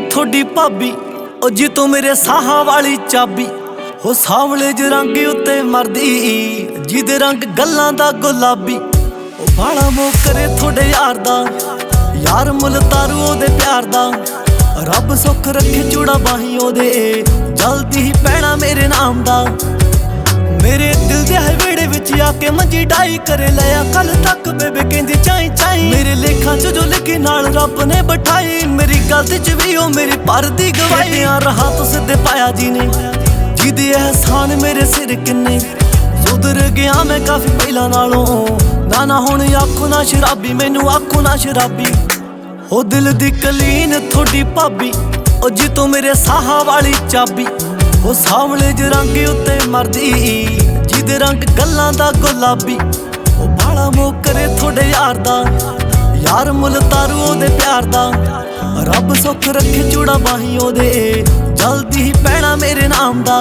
थोड़ी भाभी ओ जी तू मेरे साहां वाली चाबी हो सावले ज रंग उत्ते मरदी जिदे रंग गल्लां दा गुलाबी ओ बाला मोह करे थोड़े यार दा यार मुल तारू ओदे प्यार दा रब सुख रखे चूड़ा बाही ओदे जल्दी ही पैना मेरे नाम दा मेरे दिल दे वेड़े विच आके मंजी डाई करे लिया कल तक बेबे कहंदी चाई चाई मेरे लेखा च जो लिखी नाल रब ने बिठाई मेरी गलती च भी ओ मेरी पर दी गवाई रहा तो सिद्धे पाया जी ने जिदे एहसान मेरे सिर किन्ने सुधर गया मैं काफी पहला नालों ना हुण आखो ना शराबी मैनू आखो ना शराबी ओ दिल दी कलीन थोड़ी भाभी ओ जी तू मेरे साहां वाली चाबी ओ सावले ज रंग उत्ते मरदी जिदे रंग गल्लां दा गुलाबी ओ बाला मोह करे थोड़े यार दा यार मुल तारू ओदे प्यार दा रब सुख रखे चूड़ा बाही ओदे जल्दी ही पैना मेरे नाम दा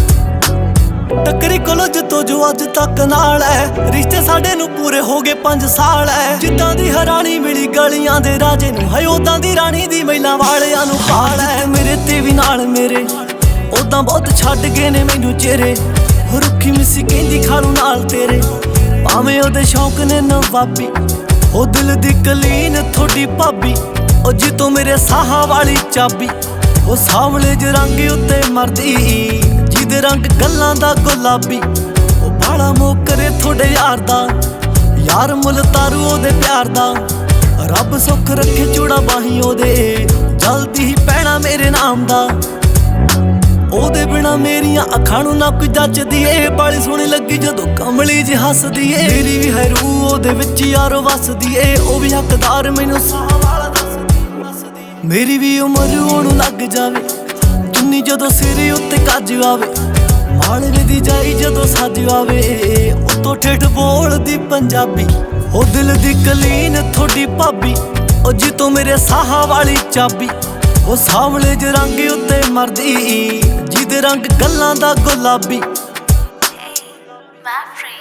टकरी कॉलेज तो जो अज तक नाल है रिश्ते साडे नू पूरे हो गए 5 साल है जिद्दां दी हरानी मिली गलियां दे राजे नू है उदां दी रानी दी महिला वालियां नू हाल है मेरे ते भी नाल मेरे उदां बहुत छड्ड गए ने मैनू चेहरे रुखी मिसी कहंदी खालू नाल तेरे भावें ओदे शौक ने नवाबी ओ दिल दी कलीन थोड़ी भाभी ओ जी तू मेरे साहां वाली चाबी ओ सावले ज रंग उत्ते मरदी जिदे रंग गल्लां दा गुलाबी ओ बाला मोह करे थोड़े यार दा यार मुल तारू ओदे प्यार दा रब सुख रखे चूड़ा बाही ओदे जल्दी ही पैना मेरे नाम दा ओदे बिना मेरियां अखां नू ना कोई जचदी ए बाली सोहनी लगी जदों कमली जी हसदी ए मेरी भी है रूह ओदे विच यारो वसदी ए ओ भी हकदार मैनू साह वाला दसदी मेरी भी उम्र ओनू लग जावे चुन्नी जदों सिरे उत्ते कज आवे मालवे दी जाई जदों सज आवे उतों ठेठ बोलदी पंजाबी ओ दिल दी कलीन थोड़ी भाभी ओ जी तू मेरे साहां वाली चाबी ओ सावले ज रंग उत्ते मरदी जिदे रंग गल्लां दा गुलाबी।